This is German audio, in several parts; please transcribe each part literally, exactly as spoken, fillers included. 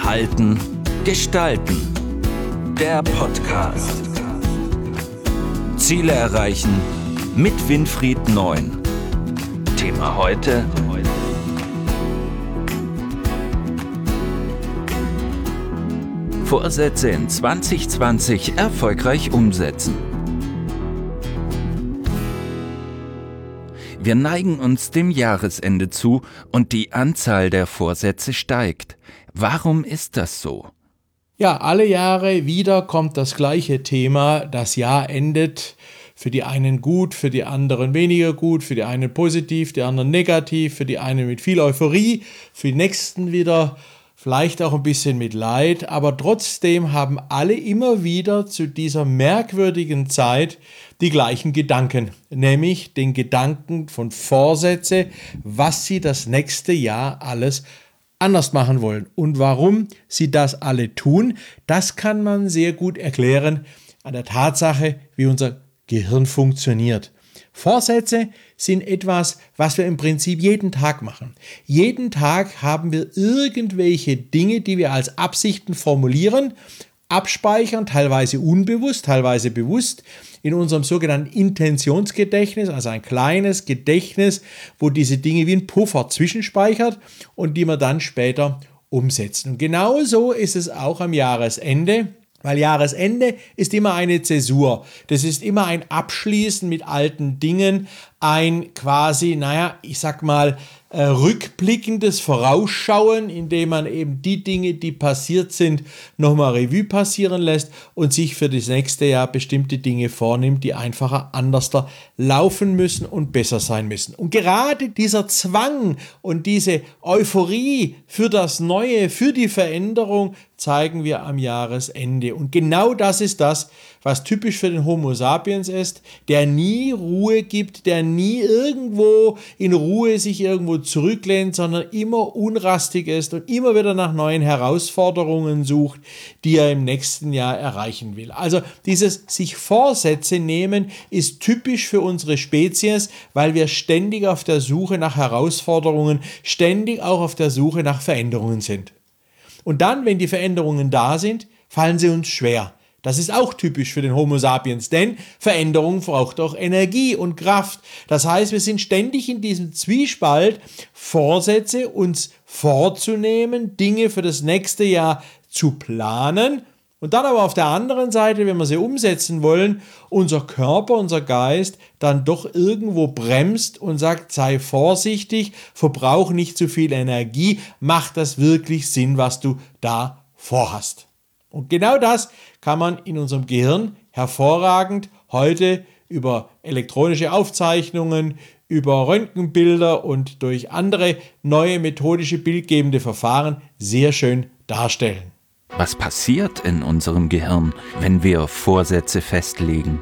Halten, Gestalten. Der Podcast. Ziele erreichen mit Winfried Neun. Thema heute: Vorsätze in zwanzig zwanzig erfolgreich umsetzen. Wir neigen uns dem Jahresende zu und die Anzahl der Vorsätze steigt. Warum ist das so? Ja, alle Jahre wieder kommt das gleiche Thema. Das Jahr endet für die einen gut, für die anderen weniger gut, für die einen positiv, die anderen negativ, für die einen mit viel Euphorie, für die nächsten wieder vielleicht auch ein bisschen mit Leid, aber trotzdem haben alle immer wieder zu dieser merkwürdigen Zeit die gleichen Gedanken, nämlich den Gedanken von Vorsätze, was sie das nächste Jahr alles anders machen wollen. Und warum sie das alle tun, das kann man sehr gut erklären an der Tatsache, wie unser Gehirn funktioniert. Vorsätze sind etwas, was wir im Prinzip jeden Tag machen. Jeden Tag haben wir irgendwelche Dinge, die wir als Absichten formulieren, abspeichern, teilweise unbewusst, teilweise bewusst, in unserem sogenannten Intentionsgedächtnis, also ein kleines Gedächtnis, wo diese Dinge wie ein Puffer zwischenspeichert und die wir dann später umsetzen. Und genauso ist es auch am Jahresende. Weil Jahresende ist immer eine Zäsur. Das ist immer ein Abschließen mit alten Dingen, ein quasi, naja, ich sag mal, äh, rückblickendes Vorausschauen, indem man eben die Dinge, die passiert sind, nochmal Revue passieren lässt und sich für das nächste Jahr bestimmte Dinge vornimmt, die einfacher anders laufen müssen und besser sein müssen. Und gerade dieser Zwang und diese Euphorie für das Neue, für die Veränderung, zeigen wir am Jahresende. Und genau das ist das, was typisch für den Homo sapiens ist, der nie Ruhe gibt, der nie irgendwo in Ruhe sich irgendwo zurücklehnt, sondern immer unrastig ist und immer wieder nach neuen Herausforderungen sucht, die er im nächsten Jahr erreichen will. Also dieses sich Vorsätze nehmen ist typisch für unsere Spezies, weil wir ständig auf der Suche nach Herausforderungen, ständig auch auf der Suche nach Veränderungen sind. Und dann, wenn die Veränderungen da sind, fallen sie uns schwer. Das ist auch typisch für den Homo sapiens, denn Veränderung braucht auch Energie und Kraft. Das heißt, wir sind ständig in diesem Zwiespalt, Vorsätze uns vorzunehmen, Dinge für das nächste Jahr zu planen und dann aber auf der anderen Seite, wenn wir sie umsetzen wollen, unser Körper, unser Geist dann doch irgendwo bremst und sagt, sei vorsichtig, verbrauch nicht zu viel Energie, macht das wirklich Sinn, was du da vorhast. Und genau das kann man in unserem Gehirn hervorragend heute über elektronische Aufzeichnungen, über Röntgenbilder und durch andere neue methodische bildgebende Verfahren sehr schön darstellen. Was passiert in unserem Gehirn, wenn wir Vorsätze festlegen?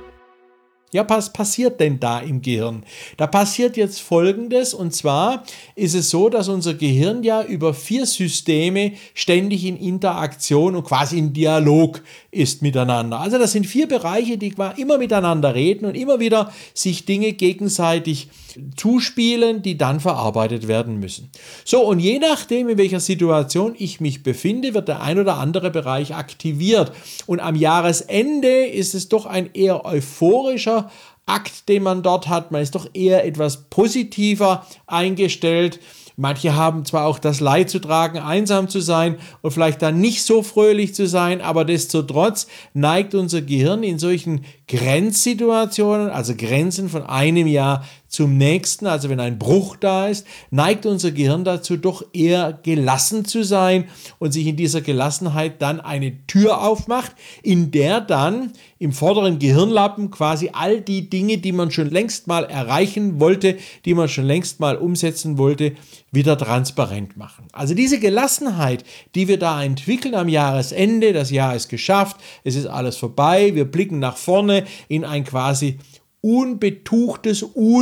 Ja, was passiert denn da im Gehirn? Da passiert jetzt Folgendes, und zwar ist es so, dass unser Gehirn ja über vier Systeme ständig in Interaktion und quasi in Dialog ist miteinander. Also das sind vier Bereiche, die immer miteinander reden und immer wieder sich Dinge gegenseitig zuspielen, die dann verarbeitet werden müssen. So, und je nachdem, in welcher Situation ich mich befinde, wird der ein oder andere Bereich aktiviert. Und am Jahresende ist es doch ein eher euphorischer Akt, den man dort hat. Man ist doch eher etwas positiver eingestellt. Manche haben zwar auch das Leid zu tragen, einsam zu sein und vielleicht dann nicht so fröhlich zu sein, aber destotrotz neigt unser Gehirn in solchen Grenzsituationen, also Grenzen von einem Jahr zum nächsten, also wenn ein Bruch da ist, neigt unser Gehirn dazu, doch eher gelassen zu sein und sich in dieser Gelassenheit dann eine Tür aufmacht, in der dann im vorderen Gehirnlappen quasi all die Dinge, die man schon längst mal erreichen wollte, die man schon längst mal umsetzen wollte, wieder transparent machen. Also diese Gelassenheit, die wir da entwickeln am Jahresende, das Jahr ist geschafft, es ist alles vorbei, wir blicken nach vorne in ein quasi unbetuchtes,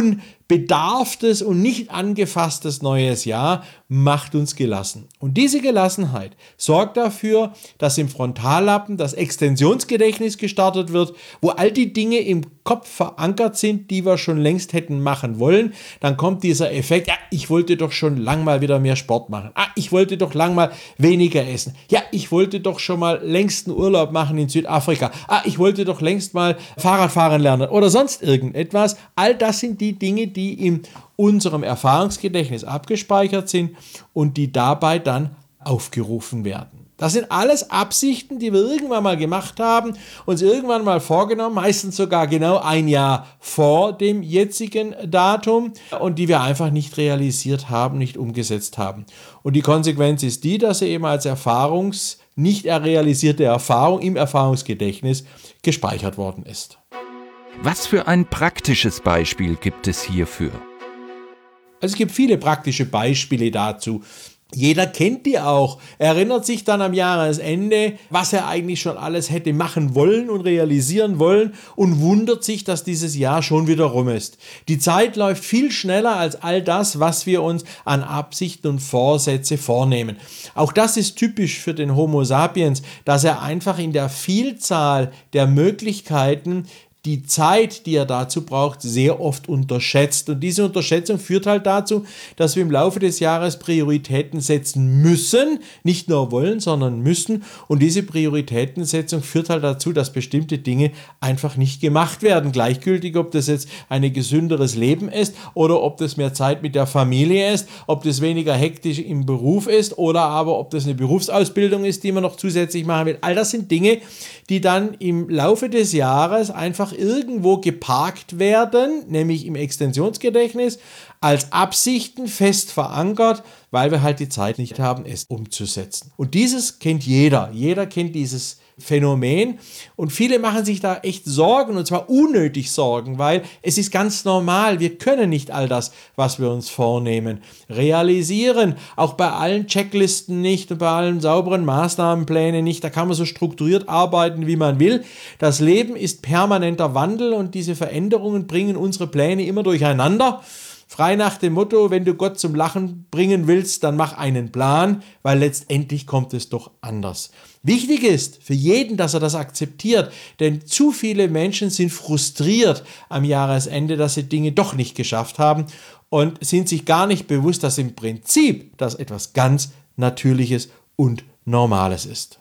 bedarftes und nicht angefasstes neues Jahr macht uns gelassen. Und diese Gelassenheit sorgt dafür, dass im Frontallappen das Extensionsgedächtnis gestartet wird, wo all die Dinge im Kopf verankert sind, die wir schon längst hätten machen wollen. Dann kommt dieser Effekt, ja, ich wollte doch schon lang mal wieder mehr Sport machen. Ah, ich wollte doch lang mal weniger essen. Ja, ich wollte doch schon mal längst einen Urlaub machen in Südafrika. Ah, ich wollte doch längst mal Fahrradfahren lernen oder sonst irgendetwas. All das sind die Dinge, die in unserem Erfahrungsgedächtnis abgespeichert sind und die dabei dann aufgerufen werden. Das sind alles Absichten, die wir irgendwann mal gemacht haben, uns irgendwann mal vorgenommen, meistens sogar genau ein Jahr vor dem jetzigen Datum und die wir einfach nicht realisiert haben, nicht umgesetzt haben. Und die Konsequenz ist die, dass sie eben als Erfahrungs, nicht realisierte Erfahrung im Erfahrungsgedächtnis gespeichert worden ist. Was für ein praktisches Beispiel gibt es hierfür? Also es gibt viele praktische Beispiele dazu. Jeder kennt die auch, erinnert sich dann am Jahresende, was er eigentlich schon alles hätte machen wollen und realisieren wollen und wundert sich, dass dieses Jahr schon wieder rum ist. Die Zeit läuft viel schneller als all das, was wir uns an Absichten und Vorsätze vornehmen. Auch das ist typisch für den Homo sapiens, dass er einfach in der Vielzahl der Möglichkeiten die Zeit, die er dazu braucht, sehr oft unterschätzt. Und diese Unterschätzung führt halt dazu, dass wir im Laufe des Jahres Prioritäten setzen müssen, nicht nur wollen, sondern müssen. Und diese Prioritätensetzung führt halt dazu, dass bestimmte Dinge einfach nicht gemacht werden. Gleichgültig, ob das jetzt ein gesünderes Leben ist oder ob das mehr Zeit mit der Familie ist, ob das weniger hektisch im Beruf ist oder aber ob das eine Berufsausbildung ist, die man noch zusätzlich machen will. All das sind Dinge, die dann im Laufe des Jahres einfach irgendwo geparkt werden, nämlich im Extensionsgedächtnis, als Absichten fest verankert, weil wir halt die Zeit nicht haben, es umzusetzen. Und dieses kennt jeder. Jeder kennt dieses Phänomen und viele machen sich da echt Sorgen, und zwar unnötig Sorgen, weil es ist ganz normal, wir können nicht all das, was wir uns vornehmen, realisieren, auch bei allen Checklisten nicht und bei allen sauberen Maßnahmenplänen nicht, da kann man so strukturiert arbeiten, wie man will. Das Leben ist permanenter Wandel und diese Veränderungen bringen unsere Pläne immer durcheinander. Frei nach dem Motto, wenn du Gott zum Lachen bringen willst, dann mach einen Plan, weil letztendlich kommt es doch anders. Wichtig ist für jeden, dass er das akzeptiert, denn zu viele Menschen sind frustriert am Jahresende, dass sie Dinge doch nicht geschafft haben und sind sich gar nicht bewusst, dass im Prinzip das etwas ganz Natürliches und Normales ist.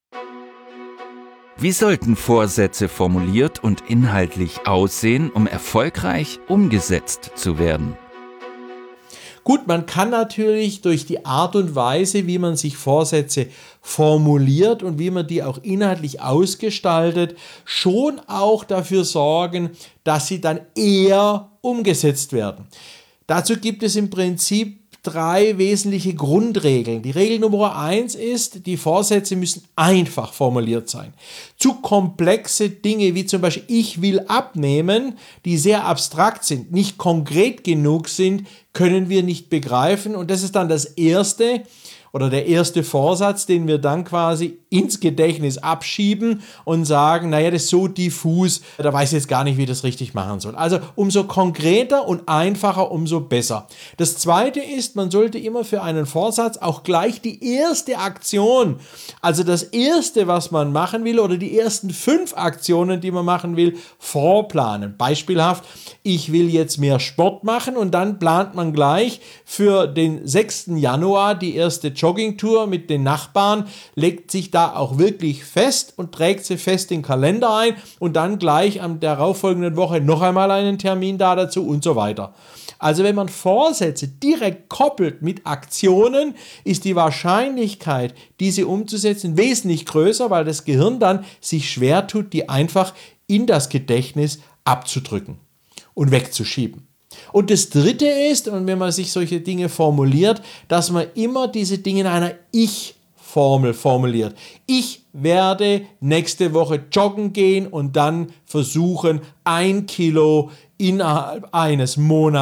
Wie sollten Vorsätze formuliert und inhaltlich aussehen, um erfolgreich umgesetzt zu werden? Gut, man kann natürlich durch die Art und Weise, wie man sich Vorsätze formuliert und wie man die auch inhaltlich ausgestaltet, schon auch dafür sorgen, dass sie dann eher umgesetzt werden. Dazu gibt es im Prinzip drei wesentliche Grundregeln. Die Regel Nummer eins ist, die Vorsätze müssen einfach formuliert sein. Zu komplexe Dinge wie zum Beispiel ich will abnehmen, die sehr abstrakt sind, nicht konkret genug sind, können wir nicht begreifen. Und das ist dann das erste oder der erste Vorsatz, den wir dann quasi ins Gedächtnis abschieben und sagen, naja, das ist so diffus, da weiß ich jetzt gar nicht, wie ich das richtig machen soll. Also umso konkreter und einfacher, umso besser. Das zweite ist, man sollte immer für einen Vorsatz auch gleich die erste Aktion, also das erste, was man machen will oder die ersten fünf Aktionen, die man machen will, vorplanen. Beispielhaft, ich will jetzt mehr Sport machen und dann plant man gleich für den sechsten Januar die erste Joggingtour mit den Nachbarn, legt sich da auch wirklich fest und trägt sie fest in den Kalender ein und dann gleich am darauffolgenden Woche noch einmal einen Termin da dazu und so weiter. Also wenn man Vorsätze direkt koppelt mit Aktionen, ist die Wahrscheinlichkeit, diese umzusetzen, wesentlich größer, weil das Gehirn dann sich schwer tut, die einfach in das Gedächtnis abzudrücken und wegzuschieben. Und das Dritte ist, und wenn man sich solche Dinge formuliert, dass man immer diese Dinge in einer Ich-Formel formuliert. Ich werde nächste Woche joggen gehen und dann versuchen, ein Kilo innerhalb eines Monats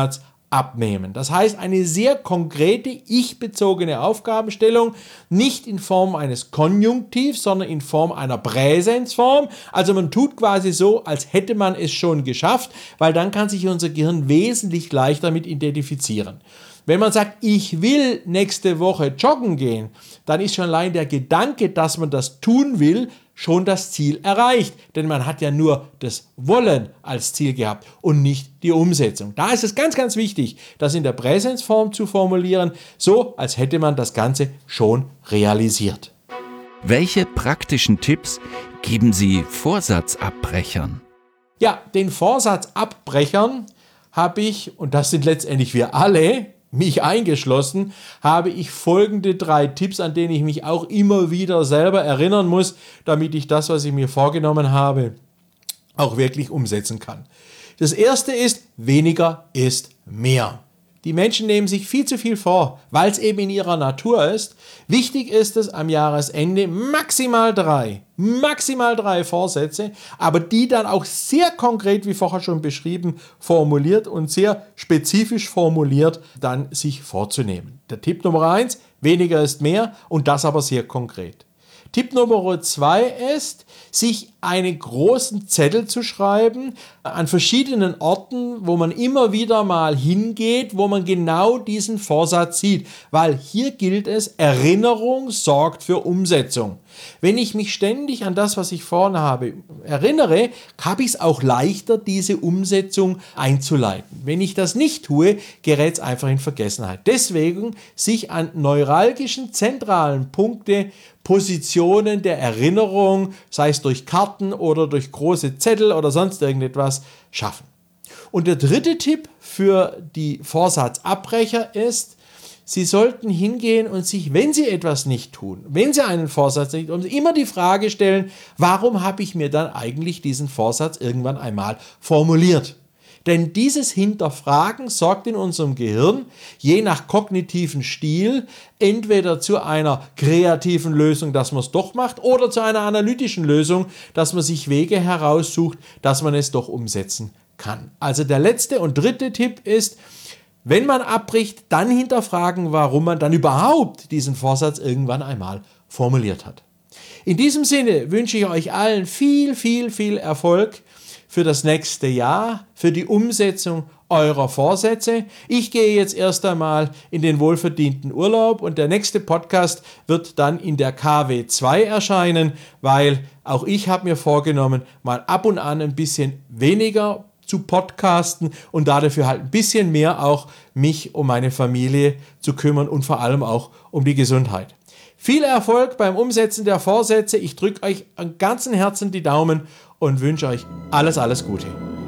abnehmen. Das heißt, eine sehr konkrete, ich-bezogene Aufgabenstellung, nicht in Form eines Konjunktivs, sondern in Form einer Präsensform. Also man tut quasi so, als hätte man es schon geschafft, weil dann kann sich unser Gehirn wesentlich leichter damit identifizieren. Wenn man sagt, ich will nächste Woche joggen gehen, dann ist schon allein der Gedanke, dass man das tun will, schon das Ziel erreicht. Denn man hat ja nur das Wollen als Ziel gehabt und nicht die Umsetzung. Da ist es ganz, ganz wichtig, das in der Präsensform zu formulieren, so als hätte man das Ganze schon realisiert. Welche praktischen Tipps geben Sie Vorsatzabbrechern? Ja, den Vorsatzabbrechern habe ich, und das sind letztendlich wir alle, mich eingeschlossen, habe ich folgende drei Tipps, an denen ich mich auch immer wieder selber erinnern muss, damit ich das, was ich mir vorgenommen habe, auch wirklich umsetzen kann. Das erste ist, weniger ist mehr. Die Menschen nehmen sich viel zu viel vor, weil es eben in ihrer Natur ist. Wichtig ist es am Jahresende maximal drei, maximal drei Vorsätze, aber die dann auch sehr konkret, wie vorher schon beschrieben, formuliert und sehr spezifisch formuliert, dann sich vorzunehmen. Der Tipp Nummer eins, weniger ist mehr und das aber sehr konkret. Tipp Nummer zwei ist, sich einen großen Zettel zu schreiben an verschiedenen Orten, wo man immer wieder mal hingeht, wo man genau diesen Vorsatz sieht. Weil hier gilt es, Erinnerung sorgt für Umsetzung. Wenn ich mich ständig an das, was ich vorne habe, erinnere, habe ich es auch leichter, diese Umsetzung einzuleiten. Wenn ich das nicht tue, gerät es einfach in Vergessenheit. Deswegen sich an neuralgischen, zentralen Punkte, Positionen der Erinnerung, sei es durch Karten oder durch große Zettel oder sonst irgendetwas, schaffen. Und der dritte Tipp für die Vorsatzabbrecher ist, Sie sollten hingehen und sich, wenn Sie etwas nicht tun, wenn Sie einen Vorsatz nicht tun, immer die Frage stellen, warum habe ich mir dann eigentlich diesen Vorsatz irgendwann einmal formuliert? Denn dieses Hinterfragen sorgt in unserem Gehirn, je nach kognitiven Stil, entweder zu einer kreativen Lösung, dass man es doch macht, oder zu einer analytischen Lösung, dass man sich Wege heraussucht, dass man es doch umsetzen kann. Also der letzte und dritte Tipp ist, wenn man abbricht, dann hinterfragen, warum man dann überhaupt diesen Vorsatz irgendwann einmal formuliert hat. In diesem Sinne wünsche ich euch allen viel, viel, viel Erfolg für das nächste Jahr, für die Umsetzung eurer Vorsätze. Ich gehe jetzt erst einmal in den wohlverdienten Urlaub und der nächste Podcast wird dann in der K W zwei erscheinen, weil auch ich habe mir vorgenommen, mal ab und an ein bisschen weniger zu podcasten und dafür halt ein bisschen mehr auch mich um meine Familie zu kümmern und vor allem auch um die Gesundheit. Viel Erfolg beim Umsetzen der Vorsätze. Ich drücke euch an ganzem Herzen die Daumen und wünsche euch alles, alles Gute.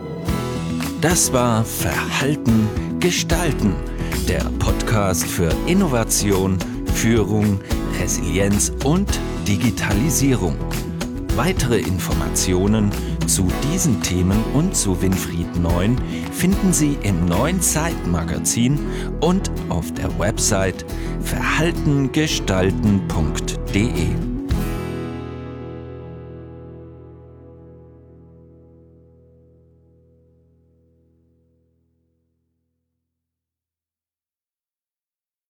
Das war Verhalten gestalten, der Podcast für Innovation, Führung, Resilienz und Digitalisierung. Weitere Informationen zu diesen Themen und zu Winfried Neun finden Sie im neuen Zeitmagazin und auf der Website verhaltengestalten punkt de.